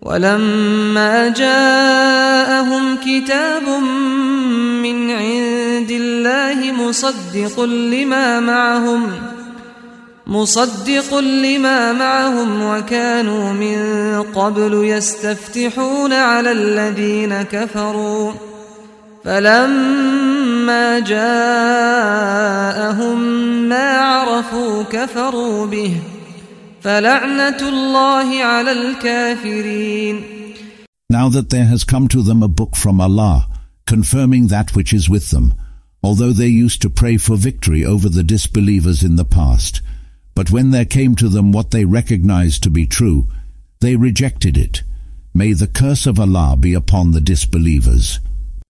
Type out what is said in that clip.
ولما جاءهم كتاب من عند الله مصدق لما معهم وكانوا من قبل يستفتحون على الذين كفروا فلما جاءهم ما عرفوا كفروا به فلعنة الله على الكافرين. Now that there has come to them a book from Allah, confirming that which is with them, although they used to pray for victory over the disbelievers in the past, but when there came to them what they recognized to be true, they rejected it. May the curse of Allah be upon the disbelievers.